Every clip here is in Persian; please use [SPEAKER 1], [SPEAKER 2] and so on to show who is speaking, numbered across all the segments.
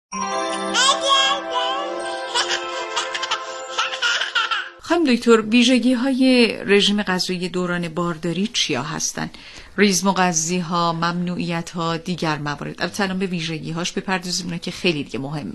[SPEAKER 1] خانم دکتر، ویژگی‌های رژیم غذایی دوران بارداری چیا هستن؟ ریز مغذی‌ها، ممنوعیت‌ها، دیگر موارد. البته الان به ویژگی‌هاش بپردازیم که خیلی دیگه مهمه.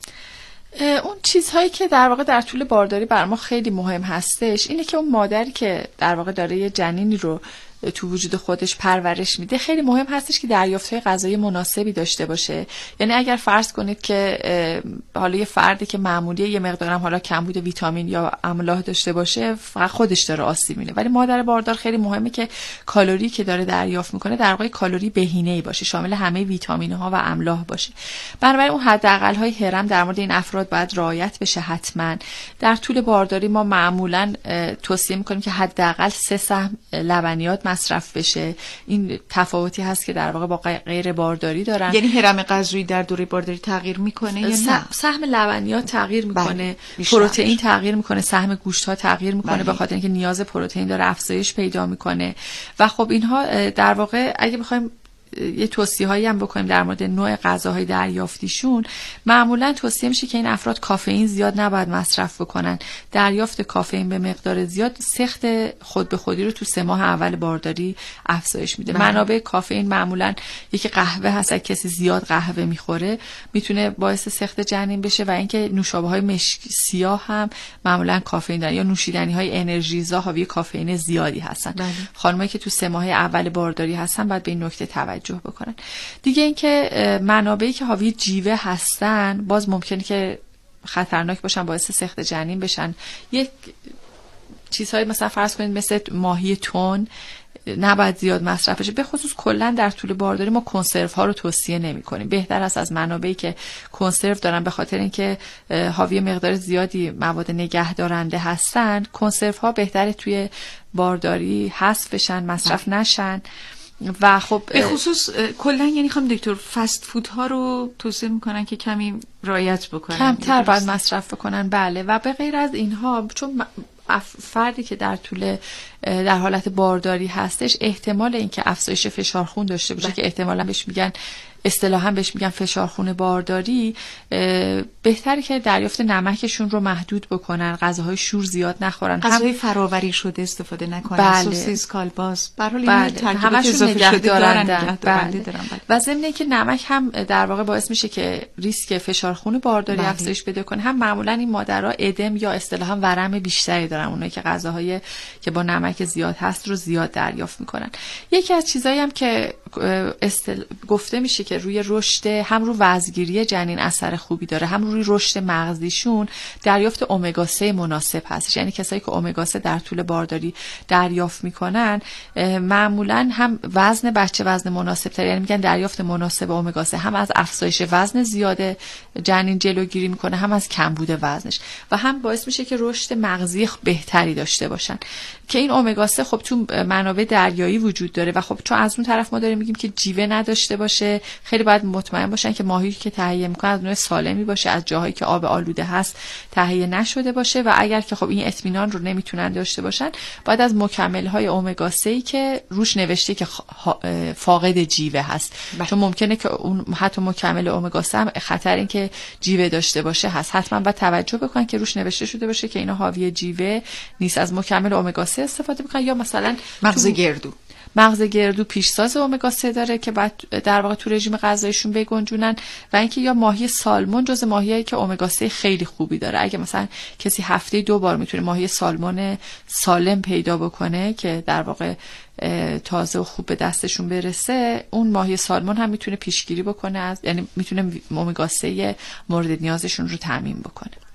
[SPEAKER 2] اون چیزهایی که در واقع در طول بارداری بر ما خیلی مهم هستش اینه که اون مادری که در واقع داره یه جنینی رو تو وجود خودش پرورش میده خیلی مهم هستش که دریافت‌های غذایی مناسبی داشته باشه. یعنی اگر فرض کنید که حالا یه فردی که معمولی یه مقدارم حالا کمبود ویتامین یا املاح داشته باشه فقط خودش داره آسیب می‌بینه، ولی مادر باردار خیلی مهمه که کالری که داره دریافت میکنه در واقع کالری بهینه‌ای باشه، شامل همه ویتامین‌ها و املاح باشه. بنابراین اون حداقل‌های هرم در مورد این افراد باید رعایت بشه. حتما در طول بارداری ما معمولاً توصیه می‌کنیم که حداقل 3 سهم لبنیات مصرف بشه. این تفاوتی هست که در واقع با غیر بارداری دارن.
[SPEAKER 1] یعنی هرم غذایی در دوره بارداری تغییر میکنه یا نه؟
[SPEAKER 2] سهم لبنیات تغییر میکنه، پروتئین تغییر میکنه، سهم گوشت ها تغییر میکنه به خاطر اینکه نیاز پروتئین داره افزایش پیدا میکنه. و خب اینها در واقع اگه بخوایم یه توصیه‌هایی هم بکنیم در مورد نوع غذاهای دریافتیشون، معمولا توصیه میشه که این افراد کافئین زیاد نباید مصرف بکنن. دریافت کافئین به مقدار زیاد سخت خود به خودی رو تو 3 ماه اول بارداری افزایش میده. منابع کافئین معمولا یکی قهوه هست، اگه کسی زیاد قهوه میخوره میتونه باعث سخت جنین بشه، و اینکه نوشابه‌های مشک سیاه هم معمولا کافئین دارن، یا نوشیدنی‌های انرژیزا حاوی کافئین زیادی هستن. خانمایی که تو 3 ماه اول بارداری هستن باید به این نکته توجه بکنن. دیگه اینکه منابعی که حاوی جیوه هستن باز ممکنه که خطرناک باشن، باعث سقط جنین بشن. یک چیزهایی مثلا فرض کنید مثل ماهی تن نباید زیاد مصرف بشه. به خصوص کلا در طول بارداری ما کنسرو ها رو توصیه نمی کنیم. بهتر است از منابعی که کنسرو دارن به خاطر اینکه حاوی مقدار زیادی مواد نگهدارنده هستن، کنسرو ها بهتره توی بارداری حذف بشن، مصرف نشن. و خب
[SPEAKER 1] به خصوص کلا یعنی خانم دکتر فست فود ها رو توصیه میکنن که کمی رعایت بکنن،
[SPEAKER 2] کمتر باید مصرف بکنن. بله. و به غیر از اینها چون فردی که در حالت بارداری هستش احتمال اینکه افزایش فشار خون داشته باشه که احتمالاً اصطلاحاً بهش میگن فشار خون بارداری، بهتره که دریافت نمکشون رو محدود بکنن، غذاهای شور زیاد نخورن،
[SPEAKER 1] غذاهای فراوری شده استفاده نکنن.
[SPEAKER 2] بله.
[SPEAKER 1] سوسیس، کالباس،
[SPEAKER 2] همشون نگهدارنده.
[SPEAKER 1] بله.
[SPEAKER 2] و ضمن اینکه نمک هم در واقع باعث میشه که ریسک فشار خون بارداری افزایش پیدا کنه. هم معمولاً این مادرها ادم یا اصطلاحاً ورم بیشتری دارن، اونایی که غذاهای که با نمک زیاد هست رو زیاد دریافت میکنن. یکی از چیزایی هم که گفته میشه که روی رشد هم رو وزنگیری جنین اثر خوبی داره، هم روی رشد مغزیشون دریافت امگا 3 مناسب هست. یعنی کسایی که امگا 3 در طول بارداری دریافت میکنن معمولا هم وزن بچه وزن مناسب تر، یعنی میگن دریافت مناسب امگا 3 هم از افزایش وزن زیاده جنین جلوگیری میکنه، هم از کمبود وزنش، و هم باعث میشه که رشد مغزی بهتری داشته باشن. که این امگا 3 خب تو منابع دریایی وجود داره، و خب چون از اون طرف ما داریم میگیم که جیوه نداشته باشه، خیلی باید مطمئن باشن که ماهی که تهیه میکنن از نوع سالمی باشه، از جاهایی که آب آلوده هست تهیه نشده باشه. و اگر که خب این اطمینان رو نمیتونن داشته باشن، باید از مکمل‌های امگا 3 که روش نوشته که فاقد جیوه هست، چون ممکنه که اون حتی مکمل امگا 3 هم خطر این که جیوه داشته باشه هست، حتما باید توجه بکنن که روش نوشته شده باشه که اینا حاوی جیوه نیست. از مکمل امگا 3 استفاده میکنن، یا مثلا مغز گردو پیشساز امگا 3 داره که بعد در واقع تو رژیم غذاییشون بگنجونن. و اینکه یا ماهی سالمون جز ماهیایی که امگا 3 خیلی خوبی داره. اگه مثلا کسی هفته 2 بار میتونه ماهی سالمون سالم پیدا بکنه که در واقع تازه و خوب به دستشون برسه، اون ماهی سالمون هم میتونه پیشگیری بکنه یعنی میتونه امگا 3 مورد نیازشون رو تامین بکنه.